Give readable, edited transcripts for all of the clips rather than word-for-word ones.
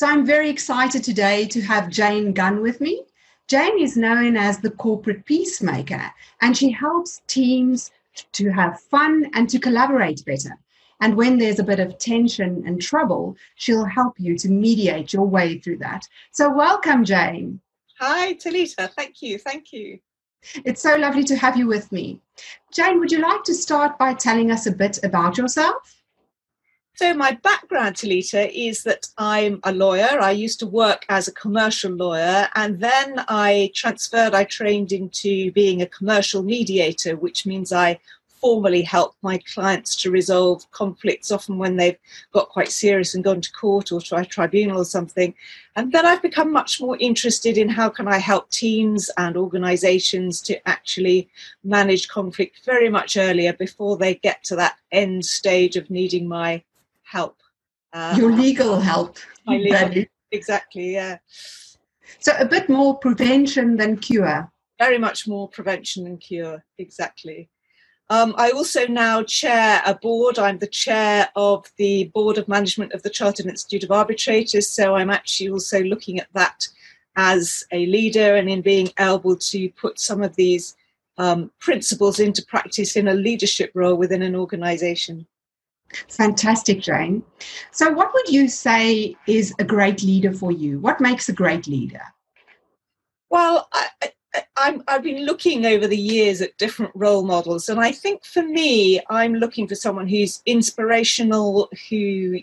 So I'm very excited today to have Jane Gunn with me. Jane is known as the corporate peacemaker, and she helps teams to have fun and to collaborate better. And when there's a bit of tension and trouble, she'll help you to mediate your way through that. So welcome, Jane. Hi, Talita. Thank you. It's so lovely to have you with me. Jane, would you like to start by telling us a bit about yourself? So my background, Talita, is that I'm a lawyer. I used to work as a commercial lawyer, and then I trained into being a commercial mediator, which means I formally help my clients to resolve conflicts, often when they've got quite serious and gone to court or to a tribunal or something. And then I've become much more interested in how can I help teams and organizations to actually manage conflict very much earlier before they get to that end stage of needing my help. Your legal help. My legal, exactly, yeah. So a bit more prevention than cure. Very much more prevention than cure, exactly. I also now chair a board. I'm the chair of the Board of Management of the Chartered Institute of Arbitrators, so I'm actually also looking at that as a leader and in being able to put some of these principles into practice in a leadership role within an organisation. Fantastic, Jane. So what would you say is a great leader for you? What makes a great leader? Well, I've been looking over the years at different role models, and I think for me, I'm looking for someone who's inspirational, who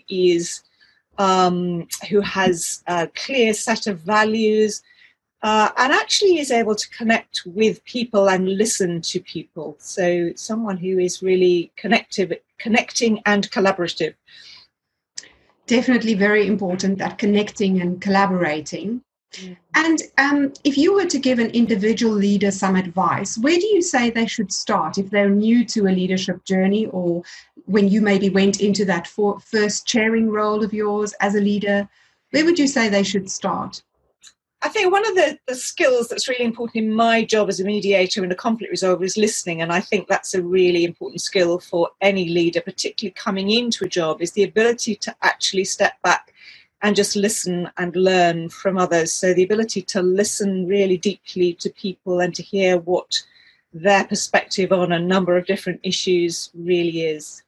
has a clear set of values, and actually is able to connect with people and listen to people. So someone who is really connecting and collaborative. Definitely very important, that connecting and collaborating. And if you were to give an individual leader some advice, where do you say they should start if they're new to a leadership journey, or when you maybe went into that first chairing role of yours as a leader? Where would you say they should start? I think one of the skills that's really important in my job as a mediator and a conflict resolver is listening. And I think that's a really important skill for any leader, particularly coming into a job, is the ability to actually step back and just listen and learn from others. So the ability to listen really deeply to people and to hear what their perspective on a number of different issues really is.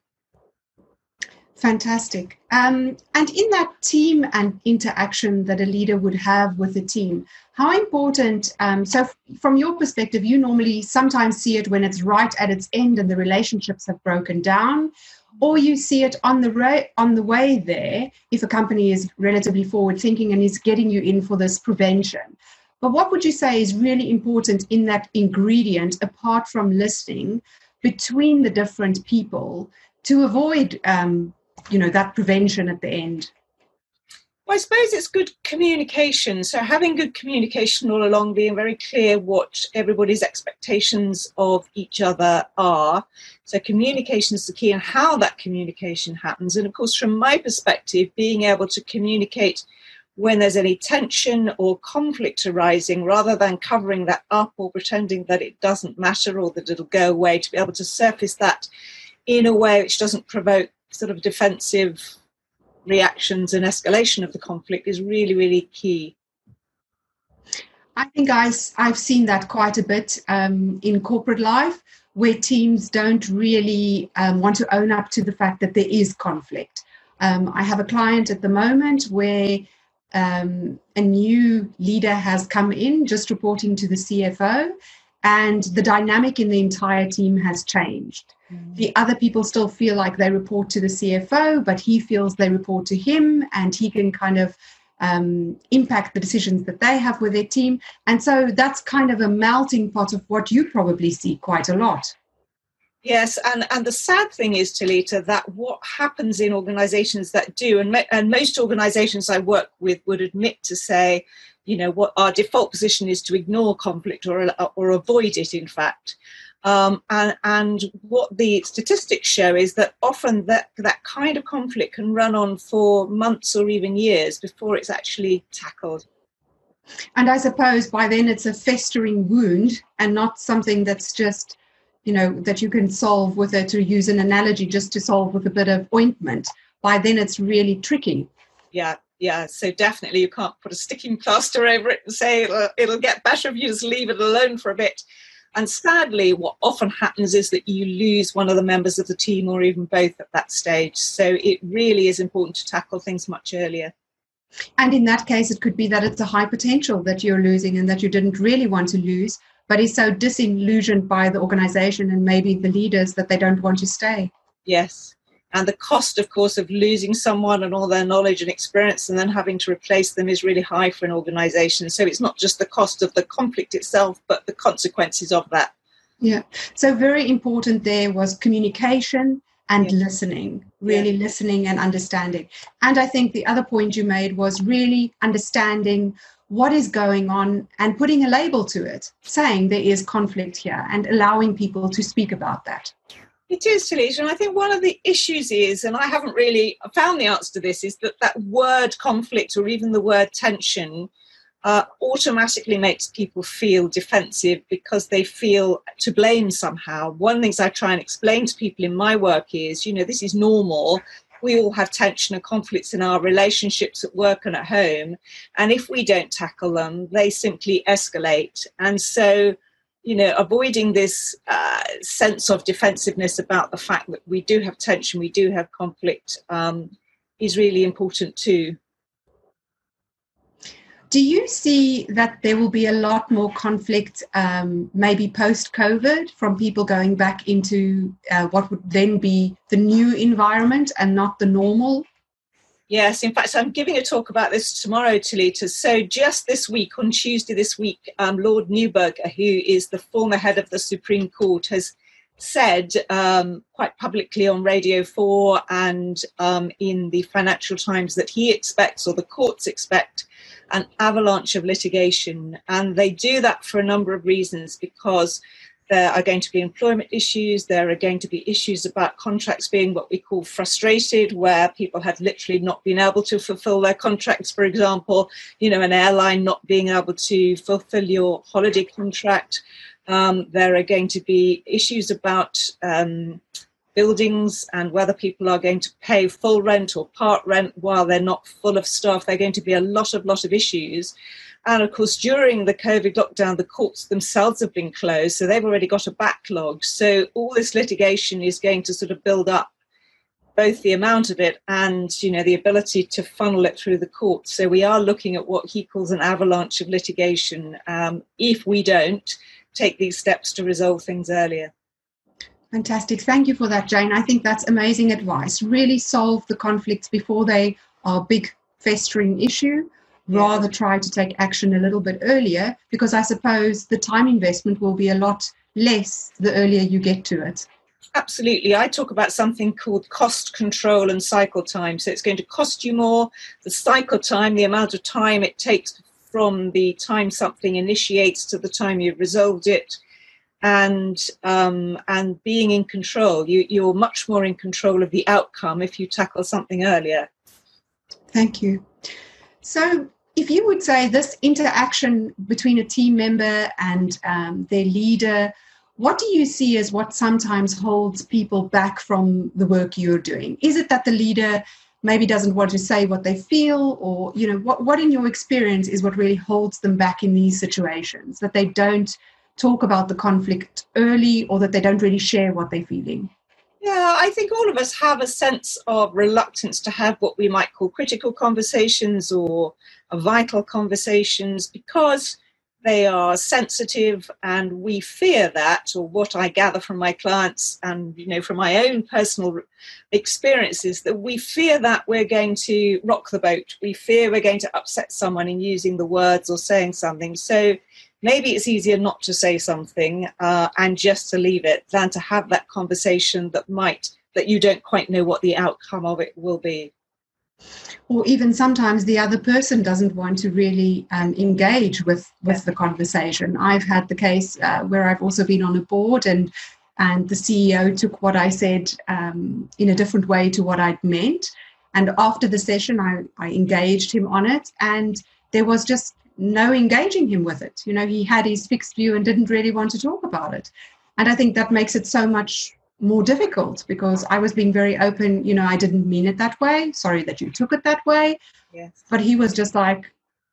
Fantastic. And in that team and interaction that a leader would have with a team, how important, so from your perspective, you normally sometimes see it when it's right at its end and the relationships have broken down, or you see it on the way there if a company is relatively forward thinking and is getting you in for this prevention. But what would you say is really important in that ingredient, apart from listening, between the different people to avoid that prevention at the end? Well, I suppose it's good communication. So having good communication all along, being very clear what everybody's expectations of each other are. So communication is the key, and how that communication happens. And of course, from my perspective, being able to communicate when there's any tension or conflict arising, rather than covering that up or pretending that it doesn't matter or that it'll go away, to be able to surface that in a way which doesn't provoke sort of defensive reactions and escalation of the conflict is really, really key. I think I've seen that quite a bit in corporate life, where teams don't really want to own up to the fact that there is conflict. I have a client at the moment where a new leader has come in, just reporting to the CFO, and the dynamic in the entire team has changed. The other people still feel like they report to the CFO, but he feels they report to him, and he can kind of impact the decisions that they have with their team. And so that's kind of a melting pot of what you probably see quite a lot. Yes, and the sad thing is, Talita, that what happens in organisations that do, and most organisations I work with would admit to say, what our default position is to ignore conflict or avoid it, in fact. And what the statistics show is that often that kind of conflict can run on for months or even years before it's actually tackled. And I suppose by then it's a festering wound and not something that's just, that you can solve with it, to use an analogy, just to solve with a bit of ointment. By then it's really tricky. Yeah, Yeah, so definitely you can't put a sticking plaster over it and say it'll get better if you just leave it alone for a bit. And sadly, what often happens is that you lose one of the members of the team or even both at that stage. So it really is important to tackle things much earlier. And in that case, it could be that it's a high potential that you're losing and that you didn't really want to lose, but is so disillusioned by the organization and maybe the leaders that they don't want to stay. Yes. And the cost, of course, of losing someone and all their knowledge and experience and then having to replace them is really high for an organization. So it's not just the cost of the conflict itself, but the consequences of that. Yeah. So very important there was communication and listening, really listening and understanding. And I think the other point you made was really understanding what is going on and putting a label to it, saying there is conflict here and allowing people to speak about that. It is, Talita, and I think one of the issues is, and I haven't really found the answer to this, is that word conflict or even the word tension automatically makes people feel defensive because they feel to blame somehow. One of the things I try and explain to people in my work is, this is normal. We all have tension and conflicts in our relationships at work and at home. And if we don't tackle them, they simply escalate. And so, avoiding this sense of defensiveness about the fact that we do have tension, we do have conflict, is really important too. Do you see that there will be a lot more conflict, maybe post-COVID, from people going back into what would then be the new environment and not the normal? Yes, in fact, I'm giving a talk about this tomorrow, Talita. So just this week, on Tuesday this week, Lord Neuberger, who is the former head of the Supreme Court, has said quite publicly on Radio 4 and in the Financial Times that he expects, or the courts expect, an avalanche of litigation. And they do that for a number of reasons, because there are going to be employment issues. There are going to be issues about contracts being what we call frustrated, where people have literally not been able to fulfill their contracts. For example, an airline not being able to fulfill your holiday contract. There are going to be issues about buildings and whether people are going to pay full rent or part rent while they're not full of staff. There are going to be a lot of issues. And of course, during the COVID lockdown, the courts themselves have been closed, so they've already got a backlog. So all this litigation is going to sort of build up, both the amount of it and, the ability to funnel it through the courts. So we are looking at what he calls an avalanche of litigation if we don't take these steps to resolve things earlier. Fantastic. Thank you for that, Jane. I think that's amazing advice. Really solve the conflicts before they are a big festering issue. Rather try to take action a little bit earlier, because I suppose the time investment will be a lot less the earlier you get to it. Absolutely. I talk about something called cost control and cycle time. So it's going to cost you more. The cycle time, the amount of time it takes from the time something initiates to the time you've resolved it, and being in control. You're much more in control of the outcome if you tackle something earlier. Thank you. So if you would say this interaction between a team member and their leader, what do you see as what sometimes holds people back from the work you're doing? Is it that the leader maybe doesn't want to say what they feel, or, what in your experience is what really holds them back in these situations, that they don't talk about the conflict early, or that they don't really share what they're feeling? Yeah, I think all of us have a sense of reluctance to have what we might call critical conversations or vital conversations, because they are sensitive, and we fear that, or what I gather from my clients and, from my own personal experiences, that we fear that we're going to rock the boat. We fear we're going to upset someone in using the words or saying something. So maybe it's easier not to say something and just to leave it than to have that conversation that you don't quite know what the outcome of it will be. Or even sometimes the other person doesn't want to really engage with the conversation. I've had the case where I've also been on a board and the CEO took what I said in a different way to what I'd meant. And after the session, I engaged him on it, and there was just no engaging him with it. He had his fixed view and didn't really want to talk about it. And I think that makes it so much more difficult because I was being very open. I didn't mean it that way. Sorry that you took it that way. Yes. But he was just like,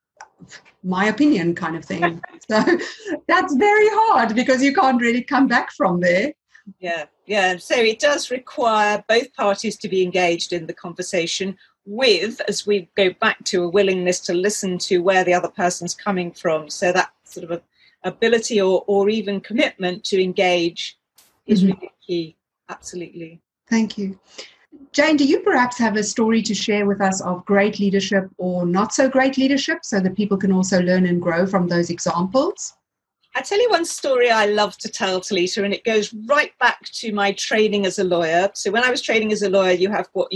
my opinion kind of thing. So that's very hard because you can't really come back from there. Yeah. So it does require both parties to be engaged in the conversation with, as we go back to, a willingness to listen to where the other person's coming from. So that sort of ability or even commitment to engage is really key. Absolutely. Thank you. Jane, do you perhaps have a story to share with us of great leadership or not so great leadership so that people can also learn and grow from those examples? I'll tell you one story I love to tell, Talita, and it goes right back to my training as a lawyer. So when I was training as a lawyer, you have what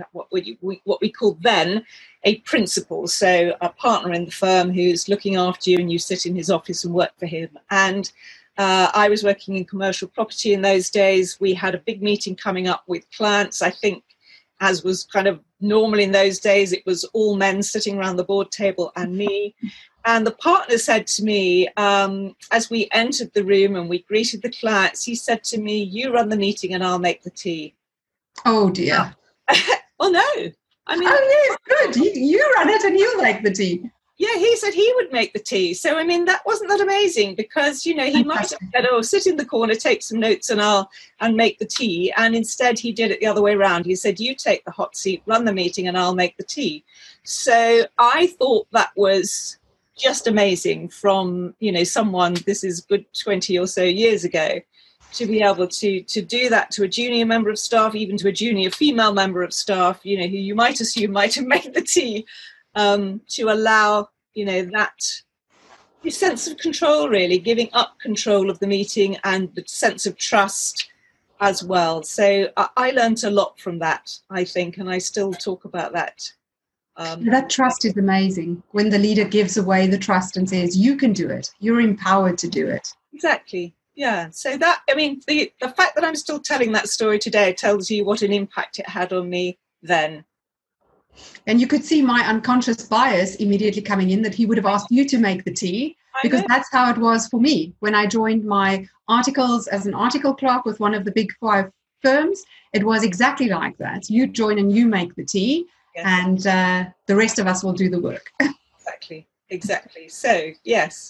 we called then a principal, so a partner in the firm who's looking after you, and you sit in his office and work for him. And I was working in commercial property in those days. We had a big meeting coming up with clients. I think, as was kind of normal in those days, it was all men sitting around the board table and me. And the partner said to me, as we entered the room and we greeted the clients, he said to me, "You run the meeting and I'll make the tea." Oh, dear. Oh, no. Oh, yes, good. You run it and you make the tea. Yeah, he said he would make the tea. So, I mean, wasn't that amazing? Because, he might have said, "Oh, sit in the corner, take some notes and make the tea." And instead he did it the other way around. He said, "You take the hot seat, run the meeting, and I'll make the tea." So I thought that was just amazing from, someone, this is good 20 or so years ago, to be able to do that to a junior member of staff, even to a junior female member of staff, who you might assume might have made the tea. To allow, that sense of control, really, giving up control of the meeting and the sense of trust as well. So I learned a lot from that, I think, and I still talk about that. That trust is amazing when the leader gives away the trust and says, "You can do it. You're empowered to do it." Exactly. Yeah. So that, I mean, the fact that I'm still telling that story today tells you what an impact it had on me then. And you could see my unconscious bias immediately coming in, that he would have asked you to make the tea, because that's how it was for me. When I joined my articles as an article clerk with one of the big 5 firms, it was exactly like that. You join and you make the tea, yes, and the rest of us will do the work. Exactly. So, yes,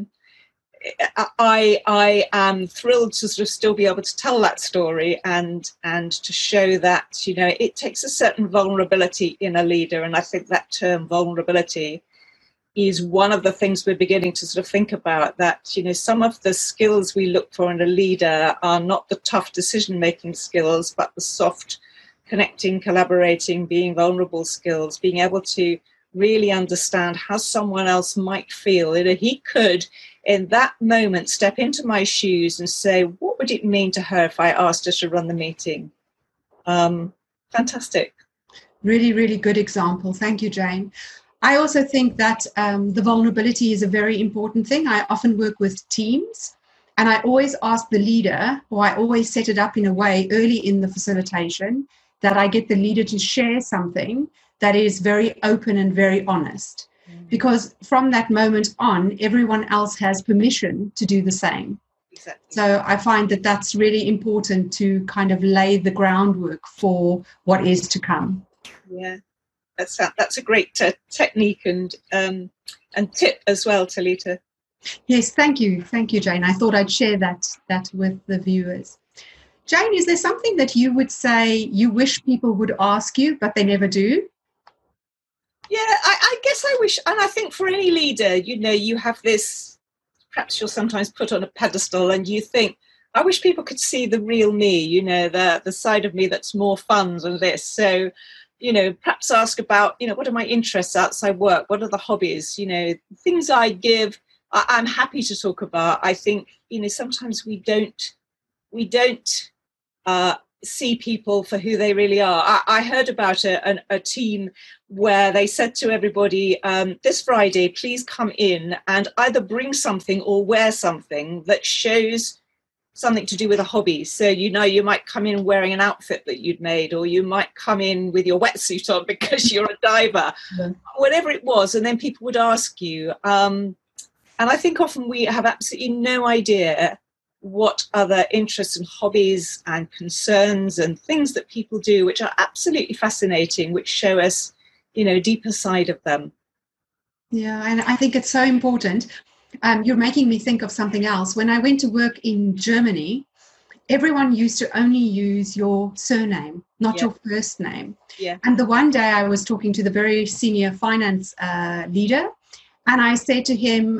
I am thrilled to sort of still be able to tell that story and to show that, it takes a certain vulnerability in a leader. And I think that term vulnerability is one of the things we're beginning to sort of think about, that, some of the skills we look for in a leader are not the tough decision-making skills, but the soft connecting, collaborating, being vulnerable skills, being able to really understand how someone else might feel. He could, in that moment, step into my shoes and say, what would it mean to her if I asked her to run the meeting? Fantastic. Really, really good example. Thank you, Jane. I also think that the vulnerability is a very important thing. I often work with teams, and I always ask the leader, or I always set it up in a way early in the facilitation that I get the leader to share something that is very open and very honest. Because from that moment on, everyone else has permission to do the same. Exactly. So I find that that's really important to kind of lay the groundwork for what is to come. Yeah, that's a great technique and tip as well, Talita. Yes, thank you, Jane. I thought I'd share that with the viewers. Jane, is there something that you would say you wish people would ask you, but they never do? Yeah, I guess I wish, and I think for any leader, you have this, perhaps you're sometimes put on a pedestal and you think, I wish people could see the real me, the side of me that's more fun than this. So, perhaps ask about, what are my interests outside work? What are the hobbies? Things I give, I'm happy to talk about. I think, sometimes we don't see people for who they really are. I heard about a team where they said to everybody, this Friday, please come in and either bring something or wear something that shows something to do with a hobby. So, you might come in wearing an outfit that you'd made, or you might come in with your wetsuit on because you're a diver, whatever it was. And then people would ask you. And I think often we have absolutely no idea what other interests and hobbies and concerns and things that people do, which are absolutely fascinating, which show us, deeper side of them. Yeah, and I think it's so important. You're making me think of something else. When I went to work in Germany, everyone used to only use your surname, not your first name. Yeah. And the one day I was talking to the very senior finance leader, and I said to him,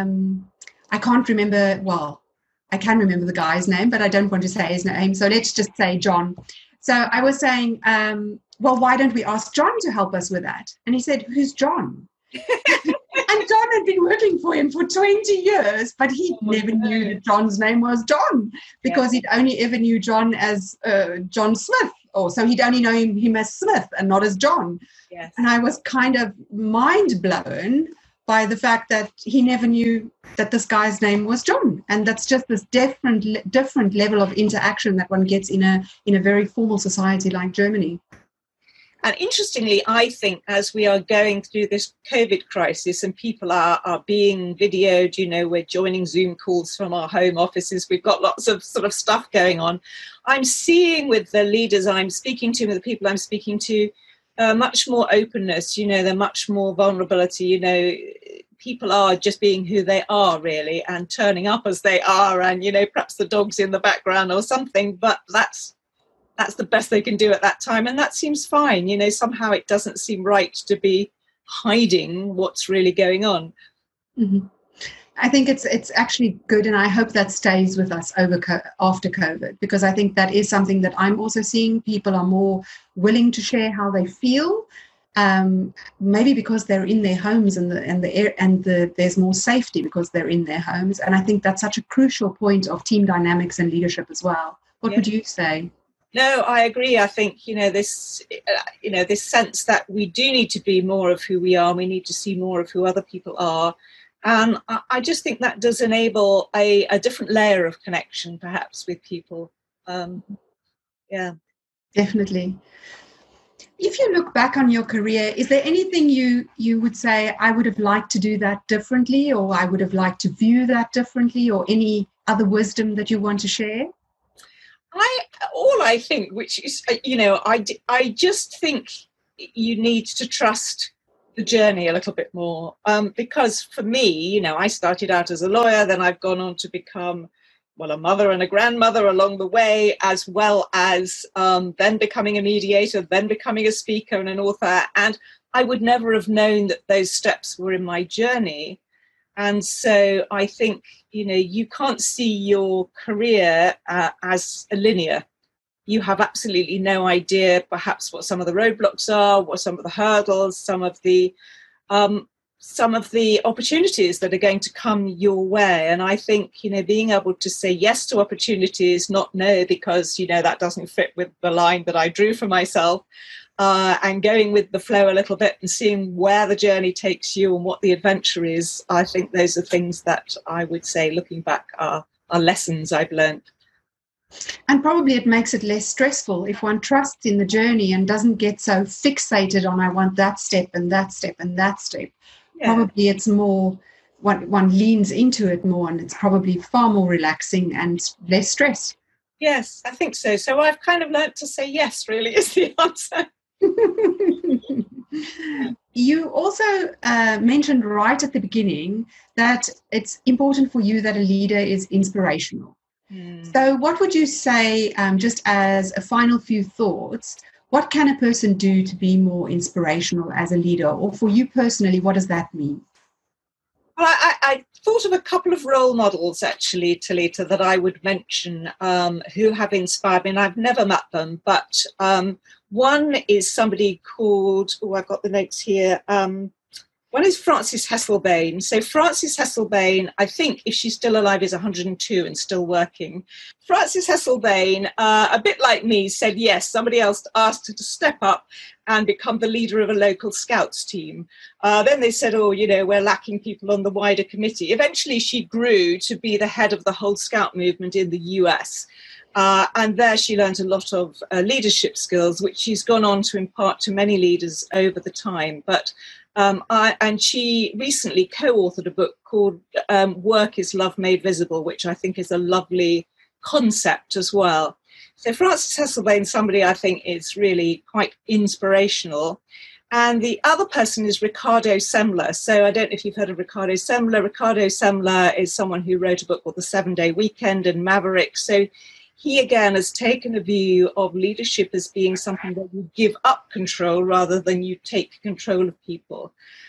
I can't remember, well, I can remember the guy's name, but I don't want to say his name. So let's just say John. So I was saying, well, why don't we ask John to help us with that? And he said, who's John? And John had been working for him for 20 years, but he never knew that John's name was John, because he'd only ever knew John as John Smith. Or so he'd only know him as Smith and not as John. Yes. And I was kind of mind blown by the fact that he never knew that this guy's name was John. And that's just this different level of interaction that one gets in a very formal society like Germany. And interestingly, I think as we are going through this COVID crisis and people are being videoed, we're joining Zoom calls from our home offices, we've got lots of sort of stuff going on. I'm seeing with the leaders I'm speaking to, with the people I'm speaking to, much more openness, they're much more vulnerability, people are just being who they are really and turning up as they are, and, perhaps the dog's in the background or something, but that's the best they can do at that time. And that seems fine. Somehow it doesn't seem right to be hiding what's really going on. Mm-hmm. I think it's actually good. And I hope that stays with us after COVID, because I think that is something that I'm also seeing. People are more willing to share how they feel, maybe because they're in their homes and there's more safety because they're in their homes. And I think that's such a crucial point of team dynamics and leadership as well. What would you say? No, I agree. I think, this sense that we do need to be more of who we are. We need to see more of who other people are. And I just think that does enable a different layer of connection, perhaps, with people. Yeah. Definitely. If you look back on your career, is there anything you would say, I would have liked to do that differently, or I would have liked to view that differently, or any other wisdom that you want to share? I think, which is, I just think you need to trust the journey a little bit more. Because for me, I started out as a lawyer, then I've gone on to become, a mother and a grandmother along the way, as well as then becoming a mediator, then becoming a speaker and an author. And I would never have known that those steps were in my journey. And so I think, you can't see your career as a linear. You have absolutely no idea perhaps what some of the roadblocks are, what some of the hurdles, some of the opportunities that are going to come your way. And I think, being able to say yes to opportunities, not no, because, that doesn't fit with the line that I drew for myself, and going with the flow a little bit and seeing where the journey takes you and what the adventure is. I think those are things that I would say, looking back, are lessons I've learned. And probably it makes it less stressful if one trusts in the journey and doesn't get so fixated on, I want that step and that step and that step. Yeah. Probably it's more, one leans into it more, and it's probably far more relaxing and less stress. Yes, I think so. So I've kind of learned to say yes, really, is the answer. You also mentioned right at the beginning that it's important for you that a leader is inspirational. So what would you say, just as a final few thoughts, what can a person do to be more inspirational as a leader? Or for you personally, what does that mean? Well, I thought of a couple of role models, actually, Talita, that I would mention who have inspired me. And I've never met them, but one is somebody called, I've got the notes here. One is Frances Hesselbein. So Frances Hesselbein, I think if she's still alive, is 102 and still working. Frances Hesselbein, a bit like me, said yes. Somebody else asked her to step up and become the leader of a local scouts team. Then they said, we're lacking people on the wider committee. Eventually she grew to be the head of the whole scout movement in the US. And there she learned a lot of leadership skills, which she's gone on to impart to many leaders over the time. But And she recently co-authored a book called Work is Love Made Visible, which I think is a lovely concept as well. So Frances Hesselbein, somebody I think is really quite inspirational. And the other person is Ricardo Semler. So I don't know if you've heard of Ricardo Semler. Ricardo Semler is someone who wrote a book called The 7-Day Weekend and Maverick. So he, again, has taken a view of leadership as being something that you give up control rather than you take control of people.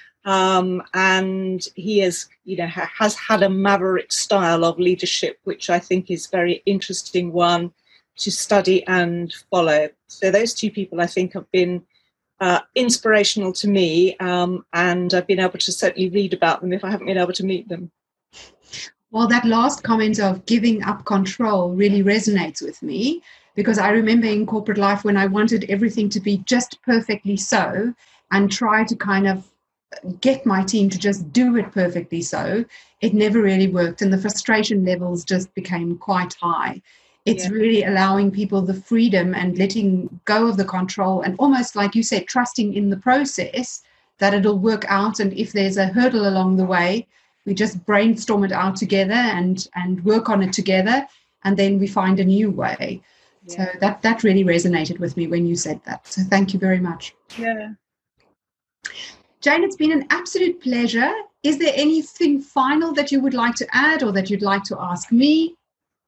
And he has had a maverick style of leadership, which I think is a very interesting one to study and follow. So those two people, I think, have been inspirational to me, and I've been able to certainly read about them if I haven't been able to meet them. Well, that last comment of giving up control really resonates with me, because I remember in corporate life when I wanted everything to be just perfectly so and try to kind of get my team to just do it perfectly so, it never really worked, and the frustration levels just became quite high. It's really allowing people the freedom and letting go of the control, and almost like you said, trusting in the process that it'll work out. And if there's a hurdle along the way, we just brainstorm it out together and work on it together, and then we find a new way. So that really resonated with me when you said that. So thank you very much. Yeah. Jane, it's been an absolute pleasure. Is there anything final that you would like to add or that you'd like to ask me?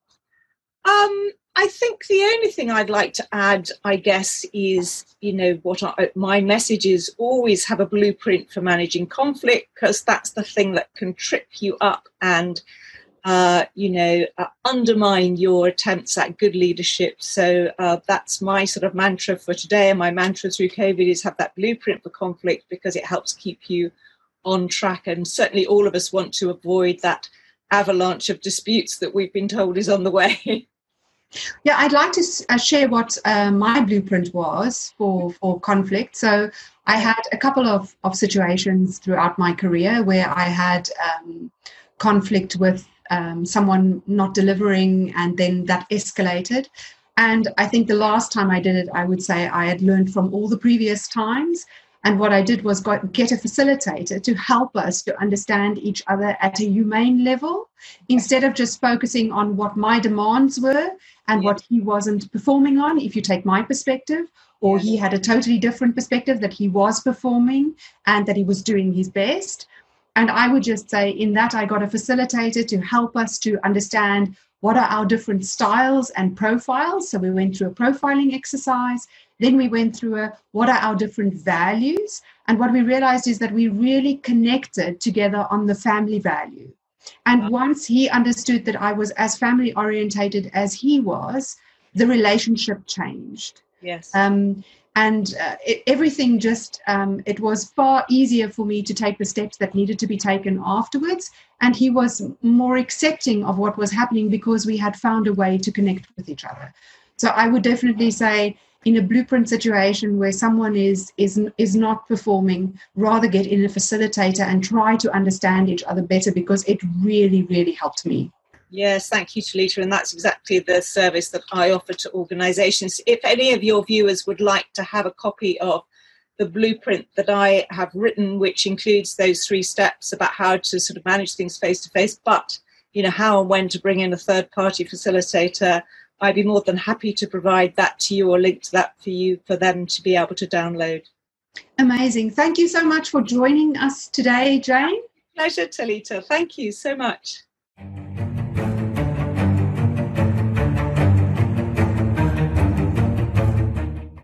I think the only thing I'd like to add, I guess, is, my message is always have a blueprint for managing conflict, because that's the thing that can trip you up and, undermine your attempts at good leadership. So that's my sort of mantra for today. And my mantra through COVID is have that blueprint for conflict, because it helps keep you on track. And certainly all of us want to avoid that avalanche of disputes that we've been told is on the way. Yeah, I'd like to share what my blueprint was for conflict. So I had a couple of situations throughout my career where I had conflict with someone not delivering, and then that escalated. And I think the last time I did it, I would say I had learned from all the previous times. And what I did was get a facilitator to help us to understand each other at a humane level, instead of just focusing on what my demands were and what he wasn't performing on, if you take my perspective, or he had a totally different perspective that he was performing and that he was doing his best. And I would just say in that I got a facilitator to help us to understand what are our different styles and profiles. So we went through a profiling exercise. Then we went through what are our different values. And what we realized is that we really connected together on the family value. And once he understood that I was as family orientated as he was, the relationship changed. Yes. Everything just, it was far easier for me to take the steps that needed to be taken afterwards. And he was more accepting of what was happening because we had found a way to connect with each other. So I would definitely say, in a blueprint situation where someone is not performing, rather get in a facilitator and try to understand each other better, because it really, really helped me. Yes, thank you, Talita. And that's exactly the service that I offer to organisations. If any of your viewers would like to have a copy of the blueprint that I have written, which includes those 3 steps about how to sort of manage things face to face, but, how and when to bring in a third party facilitator, I'd be more than happy to provide that to you or link to that for them to be able to download. Amazing. Thank you so much for joining us today, Jane. Pleasure, Talita. Thank you so much.